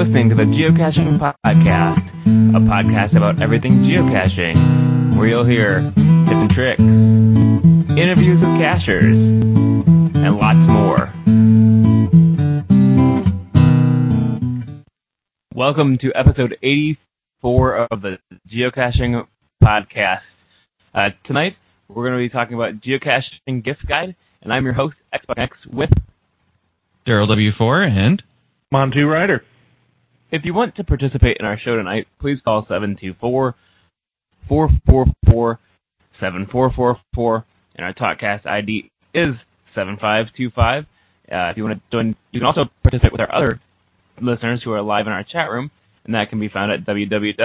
listening to the Geocaching Podcast, a podcast about everything geocaching, where you'll hear tips and tricks, interviews with cachers, and lots more. Welcome to episode 84 of the Geocaching Podcast. Tonight, we're going to be talking about Geocaching Gift Guide, and I'm your host, XBuckX, with Daryl W4 and Monty Ryder. If you want to participate in our show tonight, please call 724-444-7444, and our TalkCast ID is 7525. If you want to join, you can also participate with our other listeners who are live in our chat room, and that can be found at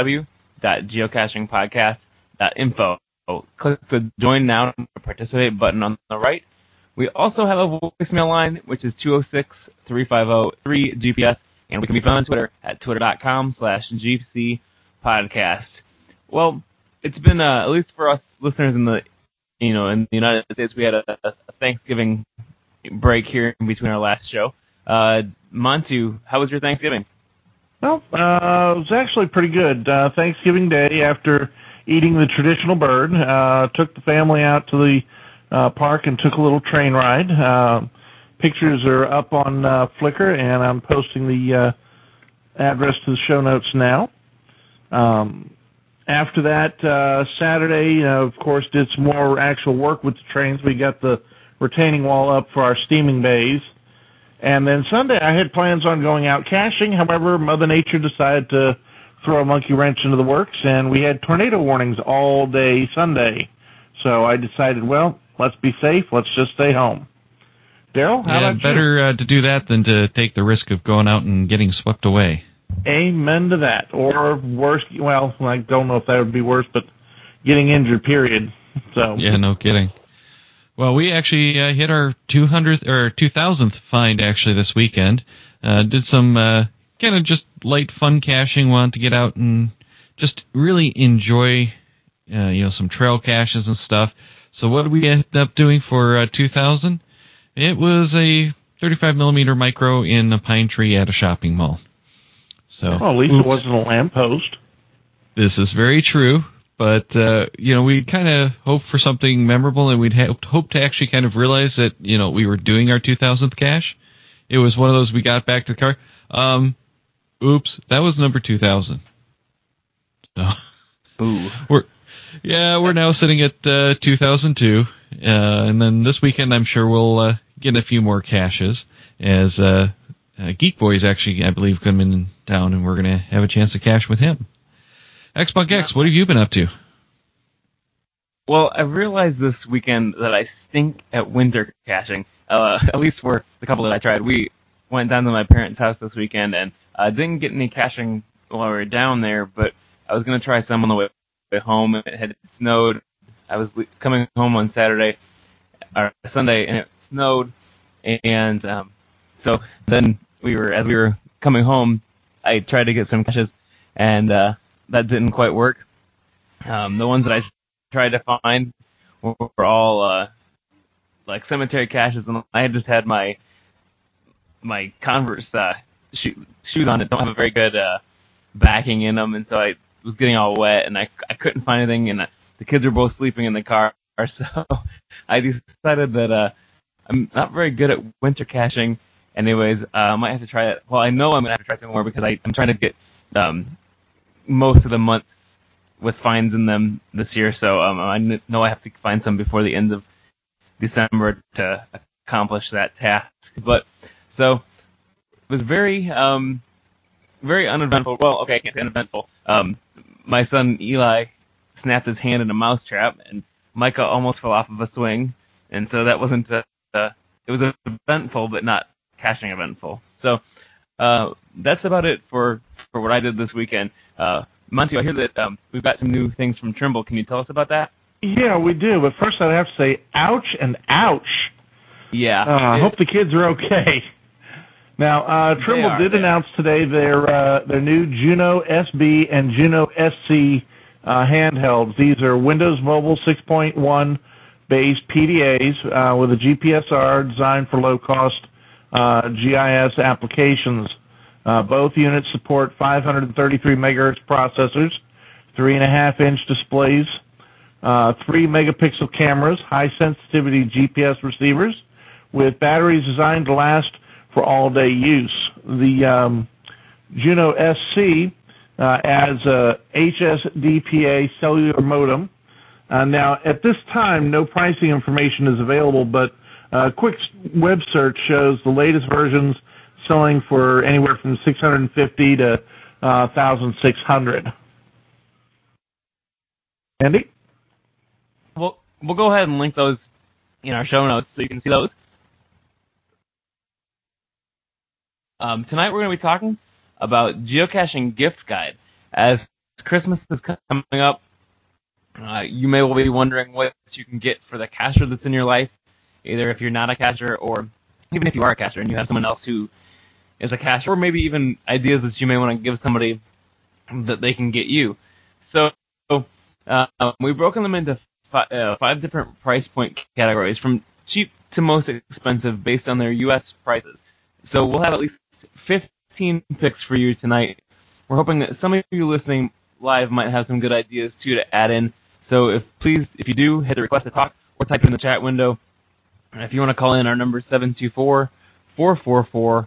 www.geocachingpodcast.info. Click the Join Now to Participate button on the right. We also have a voicemail line, which is 206-350-3GPS, and we can be found on Twitter at twitter.com/GCPodcast. Well, it's been, at least for us listeners in the United States, we had a Thanksgiving break here in between our last show. Montu, how was your Thanksgiving? Well, it was actually pretty good. Thanksgiving Day, after eating the traditional bird, took the family out to the park and took a little train ride. Pictures are up on Flickr, and I'm posting the address to the show notes now. After that, Saturday, of course, did some more actual work with the trains. We got the retaining wall up for our steaming bays. And then Sunday, I had plans on going out caching. However, Mother Nature decided to throw a monkey wrench into the works, and we had tornado warnings all day Sunday. So I decided, well, let's be safe. Let's just stay home. Daryl, how about you? Better to do that than to take the risk of going out and getting swept away. Amen to that. Or worse, well, I don't know if that would be worse, but getting injured, period. So yeah, no kidding. Well, we actually hit our 2,000th find actually this weekend. Did some kind of just light fun caching. Wanted to get out and just really enjoy, some trail caches and stuff. So what did we end up doing for 2,000? It was a 35mm micro in a pine tree at a shopping mall. So well, at least it wasn't a lamppost. This is very true. But, we kind of hoped for something memorable, and we'd hope to actually kind of realize that, we were doing our 2,000th cache. It was one of those, we got back to the car. Oops, that was number 2,000. So, ooh. We're now sitting at 2002. And then this weekend, I'm sure we'll get a few more caches, as Geek Boy's actually, I believe, coming in town, and we're going to have a chance to cache with him. XBuckX, what have you been up to? Well, I realized this weekend that I stink at winter caching, at least for the couple that I tried. We went down to my parents' house this weekend, and didn't get any caching while we were down there, but I was going to try some on the way home. It had snowed. I was coming home on Sunday, and it snowed, and so then as we were coming home, I tried to get some caches, and that didn't quite work. The ones that I tried to find were all like cemetery caches, and I had just had my Converse shoes on that don't have a very good backing in them, and so I was getting all wet, and I couldn't find anything, and the kids were both sleeping in the car, so I decided that I'm not very good at winter caching. Anyways, I might have to try it. Well, I know I'm going to have to try some more because I'm trying to get most of the months with finds in them this year, so I know I have to find some before the end of December to accomplish that task. But so it was very uneventful. Well, okay, I can't say uneventful. My son Eli snapped his hand in a mouse trap, and Micah almost fell off of a swing, and so that wasn't. It was eventful, but not caching eventful. So that's about it for what I did this weekend. Monty, I hear that we've got some new things from Trimble. Can you tell us about that? Yeah, we do. But first, I'd have to say, ouch and ouch. Yeah. I hope the kids are okay. Now, Trimble did announce today their new Juno SB and Juno SC handhelds. These are Windows Mobile 6.1 based PDAs with a GPSR designed for low-cost GIS applications. Both units support 533 megahertz processors, 3.5-inch displays, 3-megapixel cameras, high-sensitivity GPS receivers, with batteries designed to last for all-day use. The Juno SC adds a HSDPA cellular modem. Now, at this time, no pricing information is available, but a quick web search shows the latest versions selling for anywhere from $650 to $1,600. Andy? We'll go ahead and link those in our show notes so you can see those. Tonight we're going to be talking about geocaching gift guide. As Christmas is coming up, you may well be wondering what you can get for the cacher that's in your life, either if you're not a cacher or even if you are a cacher and you have someone else who is a cacher, or maybe even ideas that you may want to give somebody that they can get you. So we've broken them into five different price point categories, from cheap to most expensive based on their U.S. prices. So we'll have at least 15 picks for you tonight. We're hoping that some of you listening live might have some good ideas too to add in. So if you do, hit the request to talk or type it in the chat window. And if you want to call in, our number is 724-444-7444,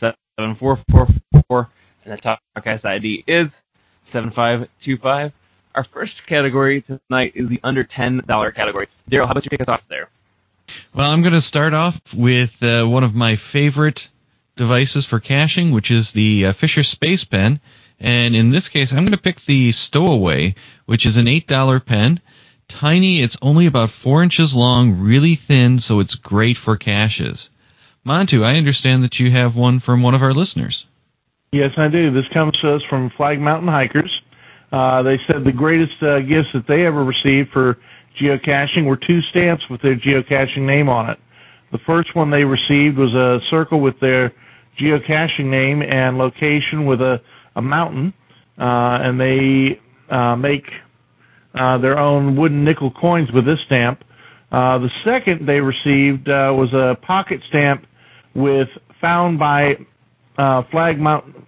and the TalkCast ID is 7525. Our first category tonight is the under $10 category. Daryl, how about you kick us off there? Well, I'm going to start off with one of my favorite devices for caching, which is the Fisher Space Pen. And in this case, I'm going to pick the Stowaway, which is an $8 pen. Tiny, it's only about 4 inches long, really thin, so it's great for caches. Montu, I understand that you have one from one of our listeners. Yes, I do. This comes to us from Flag Mountain Hikers. They said the greatest gifts that they ever received for geocaching were 2 stamps with their geocaching name on it. The first one they received was a circle with their geocaching name and location with a mountain, and they make their own wooden nickel coins with this stamp. The second they received was a pocket stamp with found by the Flag Mountain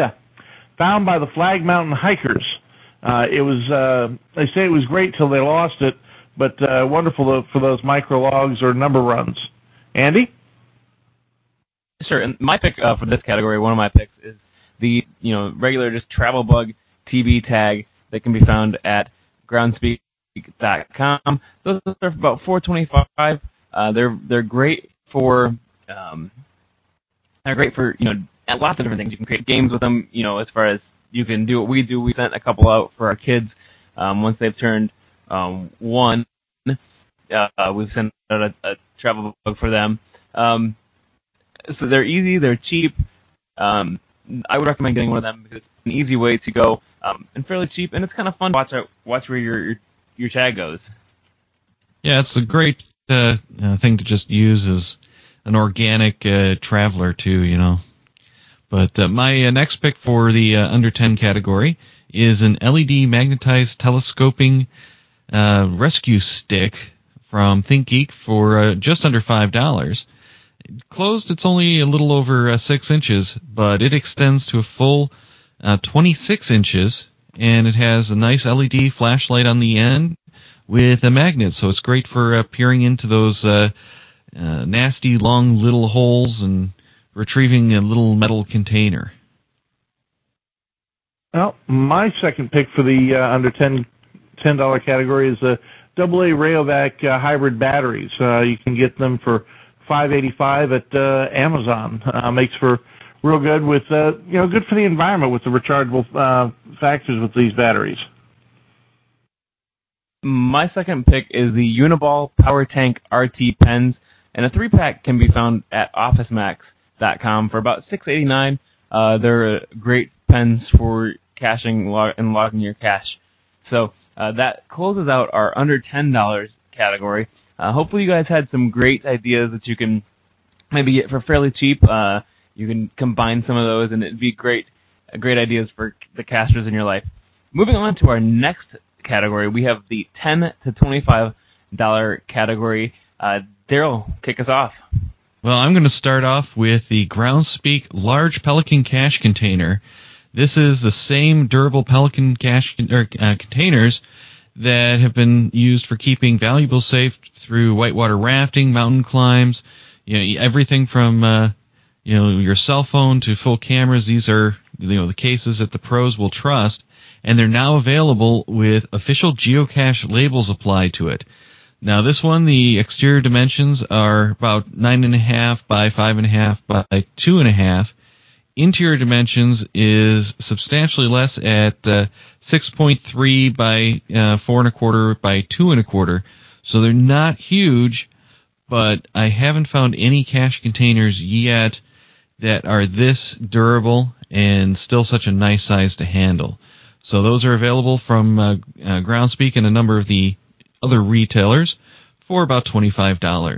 Hikers. It was they say it was great till they lost it, but wonderful for those micro logs or number runs. Andy? Sure. And my pick for this category, one of my picks, is the regular just travel bug TB tag that can be found at groundspeak.com. Those are about $4.25. They're great for lots of different things. You can create games with them. As far as you can do what we do. We sent a couple out for our kids once they've turned 1. We've sent out a travel bug for them. So they're easy, they're cheap. I would recommend getting one of them because it's an easy way to go and fairly cheap, and it's kind of fun to watch where your tag goes. Yeah, it's a great thing to just use as an organic traveler too, But my next pick for the under 10 category is an LED magnetized telescoping rescue stick from ThinkGeek for just under $5. Closed, it's only a little over 6 inches, but it extends to a full 26 inches, and it has a nice LED flashlight on the end with a magnet, so it's great for peering into those nasty long little holes and retrieving a little metal container. Well, my second pick for the under $10 category is the AA Rayovac hybrid batteries. You can get them for $5.85 at Amazon. Makes for real good with good for the environment with the rechargeable factors with these batteries. My second pick is the Uniball Power Tank RT pens, and a 3-pack can be found at OfficeMax.com for about $6.89. They're great pens for caching and logging your cache. So that closes out our under $10 category. Hopefully you guys had some great ideas that you can maybe get for fairly cheap. You can combine some of those, and it'd be great ideas for the casters in your life. Moving on to our next category, we have the $10 to $25 category. Daryl, kick us off. Well, I'm going to start off with the Groundspeak Large Pelican Cache Container. This is the same durable Pelican cache containers that have been used for keeping valuables safe through whitewater rafting, mountain climbs, everything from your cell phone to full cameras. These are the cases that the pros will trust, and they're now available with official geocache labels applied to it. Now, this one, the exterior dimensions are about 9.5 by 5.5 by 2.5. Interior dimensions is substantially less at 6.3 by 4.25 by 2.25. So they're not huge, but I haven't found any cache containers yet that are this durable and still such a nice size to handle. So those are available from Groundspeak and a number of the other retailers for about $25.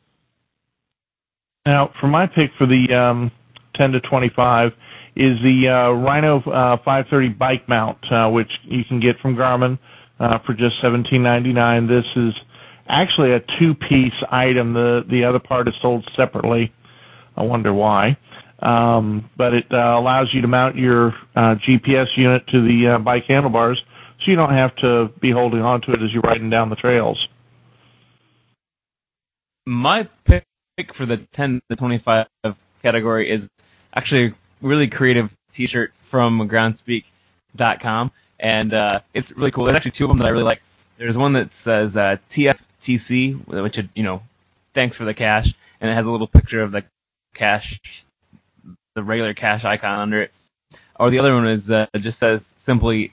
Now, for my pick for the 10 to 25 is the Rhino 530 bike mount, which you can get from Garmin for just $17.99. This is actually a two-piece item. The other part is sold separately. I wonder why. But it allows you to mount your GPS unit to the bike handlebars, so you don't have to be holding onto it as you're riding down the trails. My pick for the 10 to 25 category is actually a really creative T-shirt from Groundspeak.com, and it's really cool. There's actually two of them that I really like. There's one that says TFTC, which is, thanks for the cache, and it has a little picture of the cache, the regular cache icon under it. Or the other one is just says simply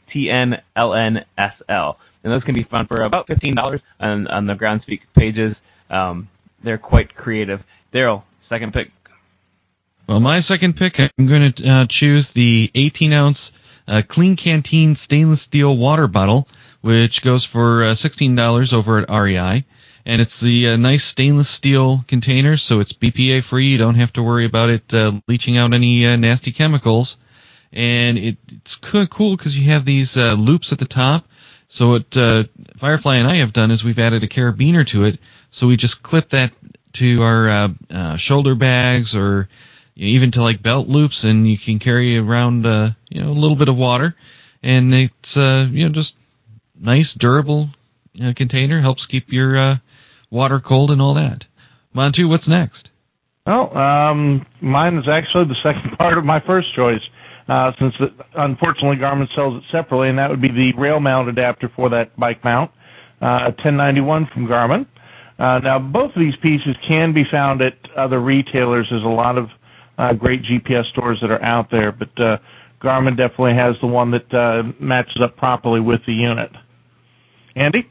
TNLNSL, and those can be found for about $15 on the Groundspeak pages. They're quite creative. Daryl, second pick. Well, my second pick, I'm going to choose the 18-ounce Clean Canteen stainless steel water bottle, which goes for $16 over at REI. And it's the nice stainless steel container, so it's BPA-free. You don't have to worry about it leaching out any nasty chemicals. And it's kind of cool because you have these loops at the top. So what Firefly and I have done is we've added a carabiner to it, so we just clip that to our shoulder bags or even to like belt loops, and you can carry around a little bit of water, and it's just nice, durable container. Helps keep your water cold and all that. Montu, what's next? Well, mine is actually the second part of my first choice, since unfortunately Garmin sells it separately, and that would be the rail mount adapter for that bike mount, $10.91 from Garmin. Now, both of these pieces can be found at other retailers. There's a lot of great GPS stores that are out there, but Garmin definitely has the one that matches up properly with the unit. Andy?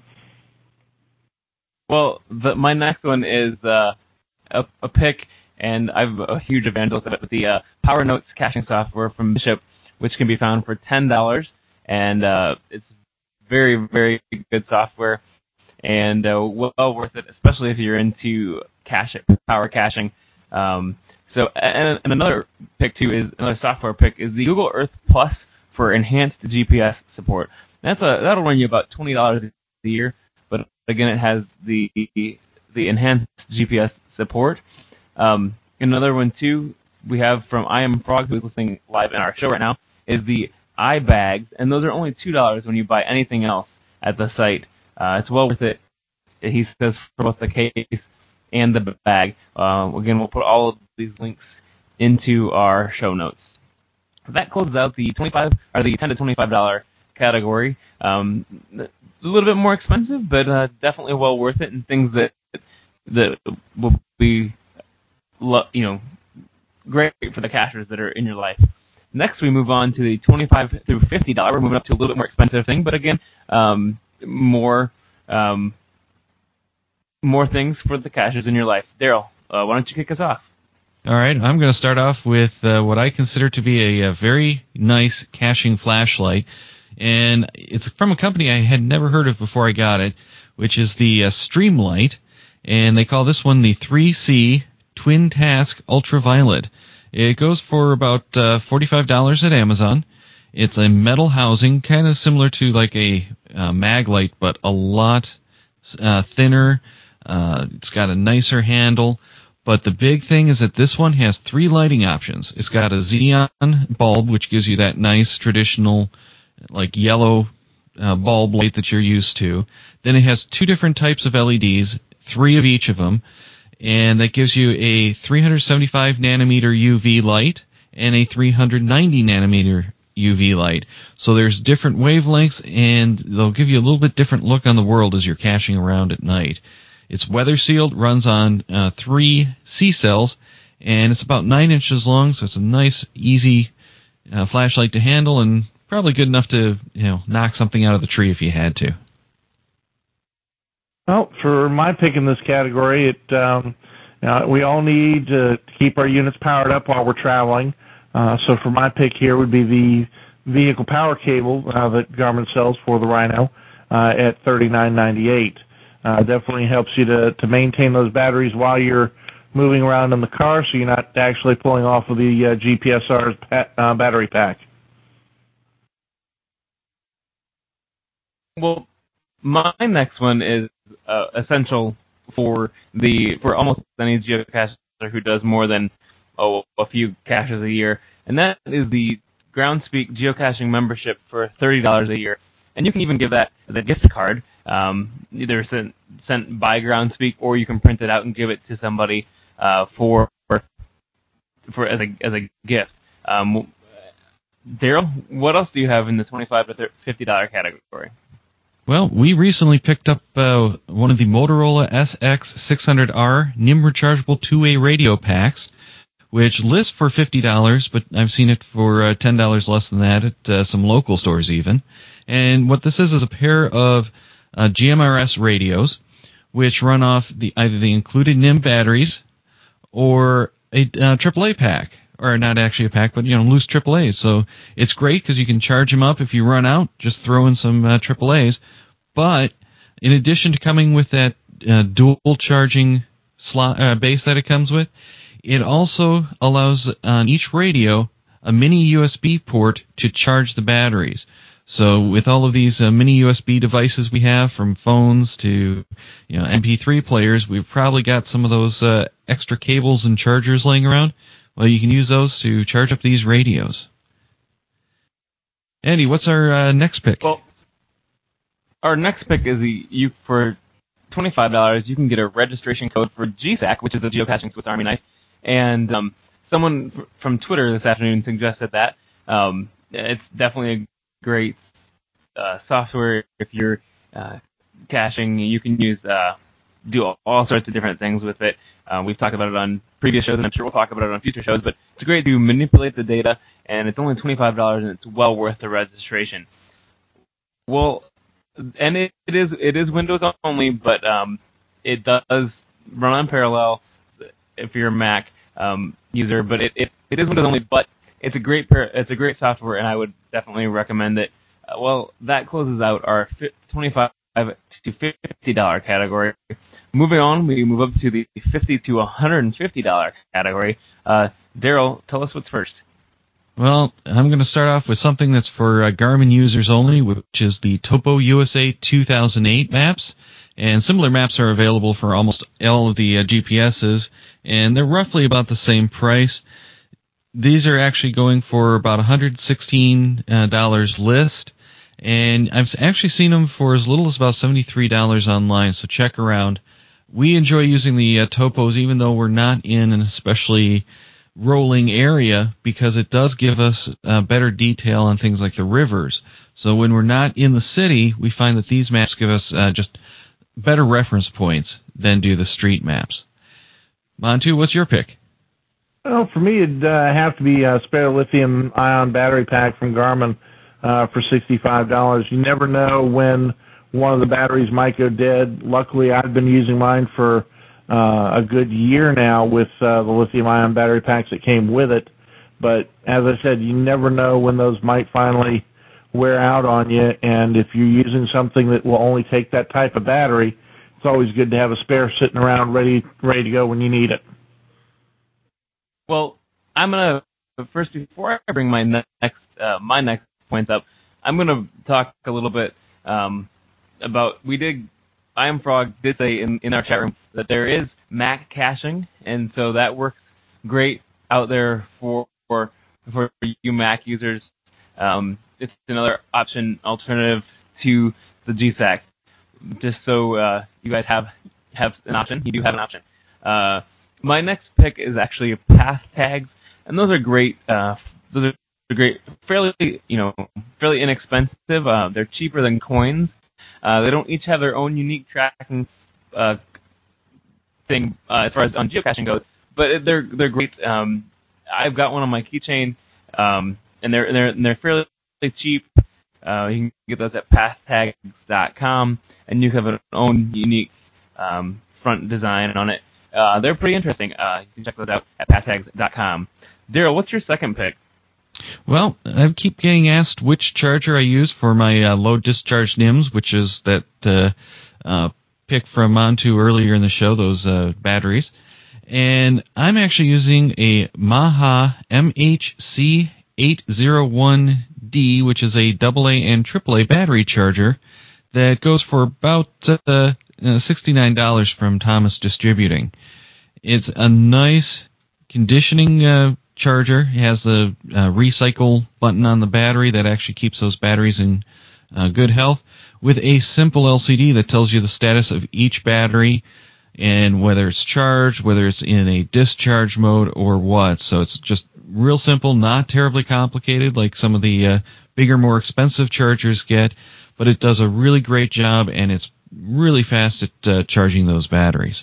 Well, my next one is a pick, and I'm a huge evangelist of it, with the Power Notes caching software from Bishop, which can be found for $10, and it's very, very good software, and well worth it, especially if you're into power caching. So, and another pick too is another software pick is the Google Earth Plus for enhanced GPS support. That'll run you about $20 a year, but again, it has the enhanced GPS support. Another one too we have from I Am Frog, who's listening live in our show right now, is the iBags, and those are only $2 when you buy anything else at the site. It's well worth it. He says for both the case and the bag. Again, we'll put all of these links into our show notes. That closes out the 25 or the $10 to $25 category. A little bit more expensive, but definitely well worth it, and things that will be great for the cachers that are in your life. Next, we move on to the $25 through $50. We're moving up to a little bit more expensive thing, but again, more things for the cachers in your life. Daryl, why don't you kick us off? All right, I'm going to start off with what I consider to be a very nice caching flashlight, and it's from a company I had never heard of before I got it, which is the Streamlight, and they call this one the 3C Twin Task Ultraviolet. It goes for about $45 at Amazon. It's a metal housing, kind of similar to like a mag light, but a lot thinner. It's got a nicer handle, But the big thing is that this one has 3 lighting options. It's got a xenon bulb, which gives you that nice traditional, like yellow bulb light that you're used to. Then it has 2 different types of LEDs, 3 of each of them, and that gives you a 375 nanometer UV light and a 390 nanometer UV light. So there's different wavelengths, and they'll give you a little bit different look on the world as you're caching around at night. It's weather sealed, runs on 3 C cells, and it's about 9 inches long, so it's a nice, easy flashlight to handle, and probably good enough to knock something out of the tree if you had to. Well, for my pick in this category, we all need to keep our units powered up while we're traveling. So for my pick here would be the vehicle power cable that Garmin sells for the Rhino at $39.98. Definitely helps you to maintain those batteries while you're moving around in the car, so you're not actually pulling off of the GPSR's battery pack. Well, my next one is essential for almost any geocacher who does more than a few caches a year, and that is the Groundspeak geocaching membership for $30 a year. And you can even give that as a gift card, either sent by Groundspeak, or you can print it out and give it to somebody for as a gift. Daryl, what else do you have in the $25 to $50 category? Well, we recently picked up one of the Motorola SX600R NIM rechargeable 2-way radio packs, which lists for $50, but I've seen it for $10 less than that at some local stores even. And what this is a pair of GMRS radios, which run off either the included NIM batteries or a AAA pack. Or not actually a pack, but loose AAAs. So it's great because you can charge them up if you run out. Just throw in some AAAs. But in addition to coming with that dual charging slot base that it comes with, it also allows on each radio a mini USB port to charge the batteries. So with all of these mini USB devices we have, from phones to MP3 players, we've probably got some of those extra cables and chargers laying around. Well, you can use those to charge up these radios. Andy, what's our next pick? Well, our next pick is for $25, you can get a registration code for GSAC, which is a geocaching Swiss Army knife. And someone from Twitter this afternoon suggested that. It's definitely a great software if you're caching. You can do all sorts of different things with it. We've talked about it on previous shows, and I'm sure we'll talk about it on future shows, but it's great to manipulate the data, and it's only $25, and it's well worth the registration. Well, and it is Windows only, but it does run on Parallel if you're a Mac user, but it is Windows only, but it's a great software, and I would definitely recommend it. Well, that closes out our $25 to $50 category. Moving on, we move up to the $50 to $150 category. Daryl, tell us what's first. Well, I'm going to start off with something that's for Garmin users only, which is the Topo USA 2008 maps. And similar maps are available for almost all of the GPSs, and they're roughly about the same price. These are actually going for about $116 list, and I've actually seen them for as little as about $73 online, so check around. We enjoy using the topos even though we're not in an especially rolling area, because it does give us better detail on things like the rivers. So when we're not in the city, we find that these maps give us just better reference points than do the street maps. Montu, what's your pick? Well, for me, it'd have to be a spare lithium-ion battery pack from Garmin for $65. You never know when one of the batteries might go dead. Luckily, I've been using mine for a good year now with the lithium-ion battery packs that came with it. But as I said, you never know when those might finally wear out on you. And if you're using something that will only take that type of battery, it's always good to have a spare sitting around ready to go when you need it. Well, I'm gonna first, before I bring my next points up, I'm gonna talk a little bit about I Am Frog did say in our chat room that there is Mac caching, and so that works great out there for you Mac users. It's another alternative to the GSAC. Just so you guys have an option. You do have an option. My next pick is actually path tags, and those are great. Those are great, fairly inexpensive. They're cheaper than coins. They don't each have their own unique tracking thing as far as on geocaching goes, but they're great. I've got one on my keychain, and they're fairly cheap. You can get those at pathtags.com, and you have an own unique front design on it. They're pretty interesting. You can check those out at pathtags.com. Daryl, what's your second pick? Well, I keep getting asked which charger I use for my low discharge NIMS, which is that pick from Montu earlier in the show, those batteries. And I'm actually using a Maha MHC801D, which is a AA and AAA battery charger that goes for about $69 from Thomas Distributing. It's a nice conditioning charger. It has the recycle button on the battery that actually keeps those batteries in good health, with a simple LCD that tells you the status of each battery and whether it's charged, whether it's in a discharge mode or what. So it's just real simple, not terribly complicated like some of the bigger, more expensive chargers get, but it does a really great job, and it's really fast at charging those batteries.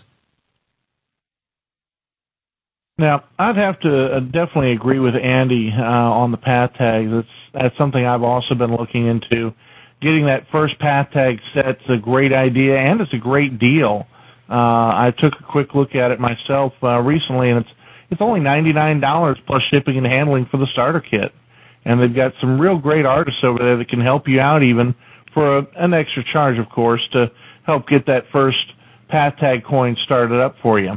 Now, I'd have to definitely agree with Andy on the path tags. That's something I've also been looking into. Getting that first path tag set's a great idea, and it's a great deal. I took a quick look at it myself recently, and it's only $99 plus shipping and handling for the starter kit. And they've got some real great artists over there that can help you out even for an extra charge, of course, to help get that first path tag coin started up for you.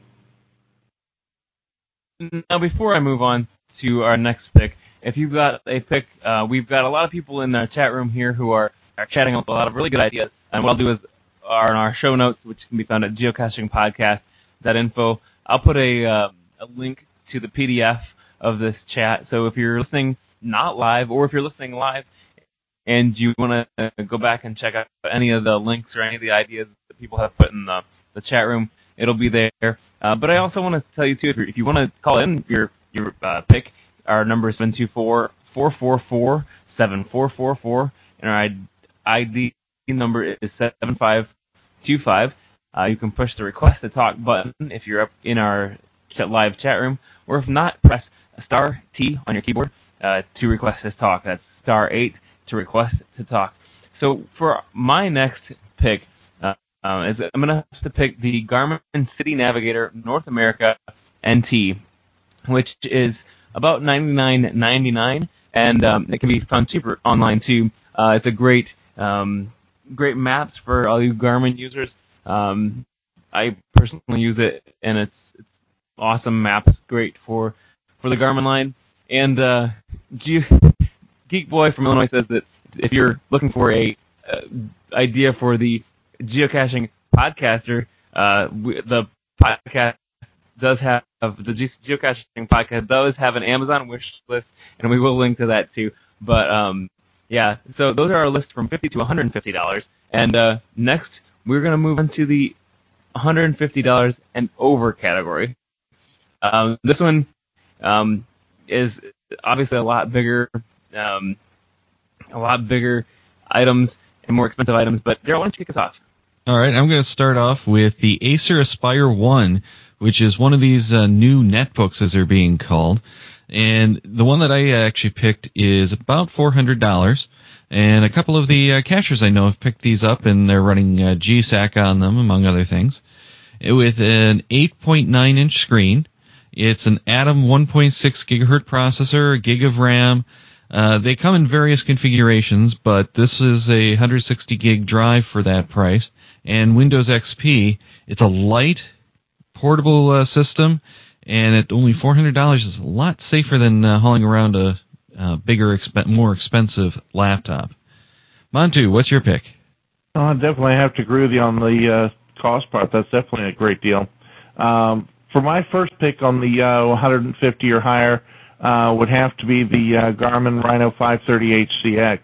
Now, before I move on to our next pick, if you've got a pick, we've got a lot of people in the chat room here who are chatting up a lot of really good ideas. And what I'll do is, are in our show notes, which can be found at geocachingpodcast.info, I'll put a link to the PDF of this chat. So if you're listening not live, or if you're listening live and you want to go back and check out any of the links or any of the ideas that people have put in the chat room, it'll be there. But I also want to tell you, too, if you want to call in your pick, our number is 724-444-7444, and our ID number is 7525. You can push the Request to Talk button if you're up in our live chat room, or if not, press star T on your keyboard to request to talk. That's star 8 to request to talk. So for my next pick, I'm going to have to pick the Garmin City Navigator North America NT, which is about $99.99, and it can be found cheaper online too. It's a great maps for all you Garmin users. I personally use it, and it's awesome maps, great for the Garmin line. And Geek Boy from Illinois says that if you're looking for a idea for the geocaching podcaster, the podcast does have the geocaching podcast does have an Amazon wish list, and we will link to that too. But yeah, so those are our lists from $50 to $150. And next, we're going to move on to the $150 and over category. This one is obviously a lot bigger items and more expensive items. But Daryl, why don't you kick us off? All right, I'm going to start off with the Acer Aspire 1, which is one of these new netbooks, as they're being called. And the one that I actually picked is about $400. And a couple of the cachers I know have picked these up, and they're running GSAC on them, among other things. With an 8.9-inch screen. It's an Atom 1.6 gigahertz processor, a gig of RAM. They come in various configurations, but this is a 160 gig drive for that price. And Windows XP. It's a light, portable system, and at only $400 is a lot safer than hauling around a bigger, more expensive laptop. Montu, what's your pick? I definitely have to agree with you on the cost part. That's definitely a great deal. For my first pick on the 150 or higher would have to be the Garmin Rhino 530 HCX.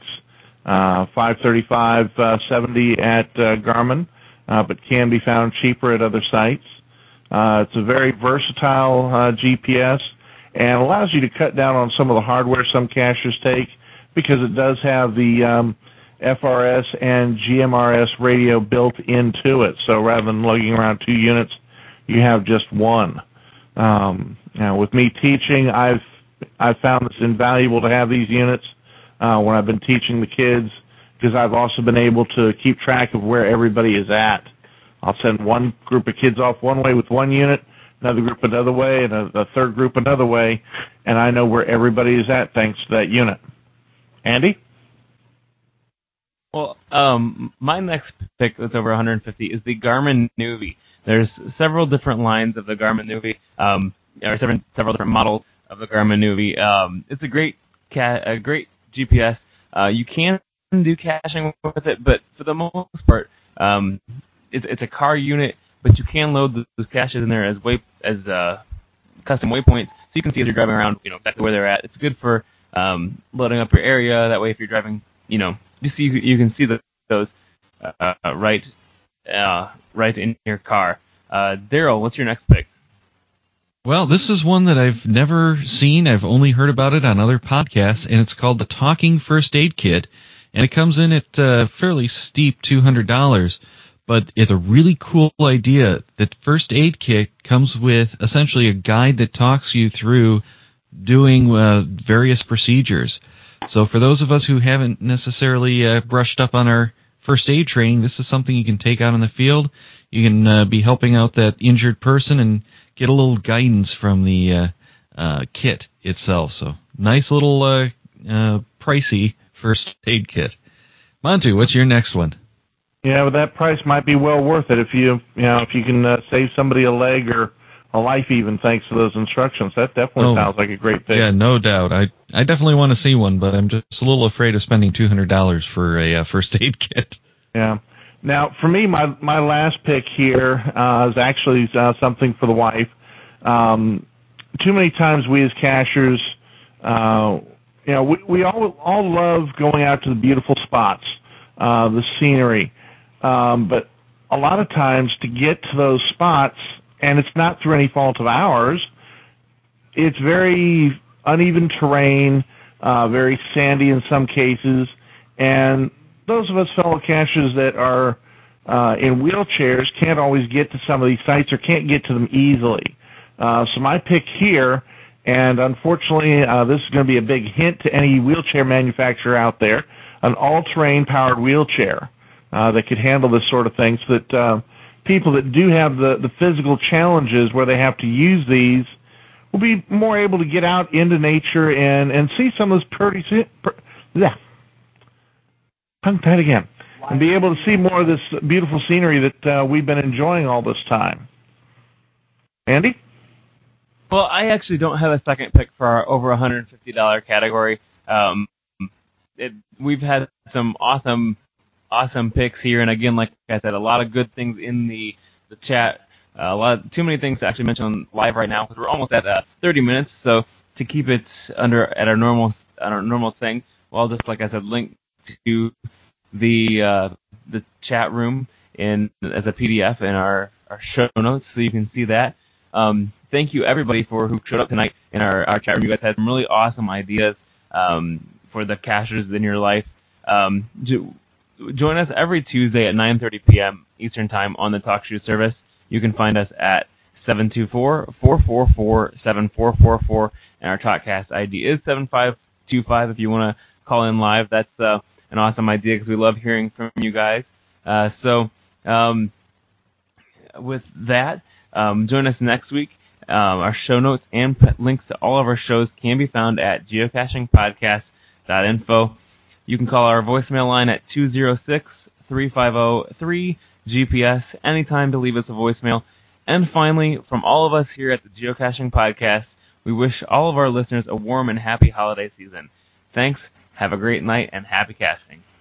535.70 at Garmin, but can be found cheaper at other sites. It's a very versatile GPS and allows you to cut down on some of the hardware some cachers take because it does have the FRS and GMRS radio built into it. So rather than lugging around 2 units, you have just one. Now, with me teaching, I've found it's invaluable to have these units when I've been teaching the kids because I've also been able to keep track of where everybody is at. I'll send one group of kids off one way with one unit, another group another way, and a third group another way, and I know where everybody is at thanks to that unit. Andy? Well, my next pick that's over 150 is the Garmin Nuvi. There's several different lines of the Garmin Nuvi, or several different models of the Garmin Nuvi. It's a great GPS. You can do caching with it, but for the most part, it's a car unit, but you can load those caches in there as custom waypoints, so you can see as you're driving around, exactly where they're at. It's good for loading up your area. That way, if you're driving, you can see those right in your car. Daryl, what's your next pick? Well, this is one that I've never seen. I've only heard about it on other podcasts, and it's called the Talking First Aid Kit, and it comes in at a fairly steep $200, but it's a really cool idea. The First Aid Kit comes with essentially a guide that talks you through doing various procedures. So for those of us who haven't necessarily brushed up on our first aid training, this is something you can take out in the field. You can be helping out that injured person and get a little guidance from the kit itself. So nice little pricey first aid kit. Montu, what's your next one? Yeah, but that price might be well worth it if you can save somebody a leg or a life even thanks to those instructions. That definitely sounds like a great pick. Yeah, no doubt. I definitely want to see one, but I'm just a little afraid of spending $200 for a first aid kit. Yeah. Now, for me, my last pick here is actually something for the wife. Too many times we as cachers, we all love going out to the beautiful spots, the scenery, but a lot of times to get to those spots, and it's not through any fault of ours, it's very uneven terrain, very sandy in some cases, and those of us fellow cachers that are in wheelchairs can't always get to some of these sites or can't get to them easily. So my pick here, and unfortunately this is going to be a big hint to any wheelchair manufacturer out there, an all-terrain powered wheelchair that could handle this sort of thing so that people that do have the physical challenges where they have to use these will be more able to get out into nature and see some of this and be able to see more of this beautiful scenery that we've been enjoying all this time. Andy? Well, I actually don't have a second pick for our over $150 category. We've had some awesome picks here, and again, like I said, a lot of good things in the chat. Too many things to actually mention on live right now because we're almost at 30 minutes. So to keep it at our normal thing, well, just like I said, link to the chat room as a PDF in our show notes, so you can see that. Thank you everybody who showed up tonight in our chat room. You guys had some really awesome ideas for the cachers in your life. Join us every Tuesday at 9:30 p.m. Eastern Time on the TalkShoe service. You can find us at 724-444-7444, and our TalkCast ID is 7525 if you want to call in live. That's an awesome idea because we love hearing from you guys. With that, join us next week. Our show notes and links to all of our shows can be found at geocachingpodcast.info. You can call our voicemail line at 206-350-3GPS anytime to leave us a voicemail. And finally, from all of us here at the Geocaching Podcast, we wish all of our listeners a warm and happy holiday season. Thanks, have a great night, and happy casting.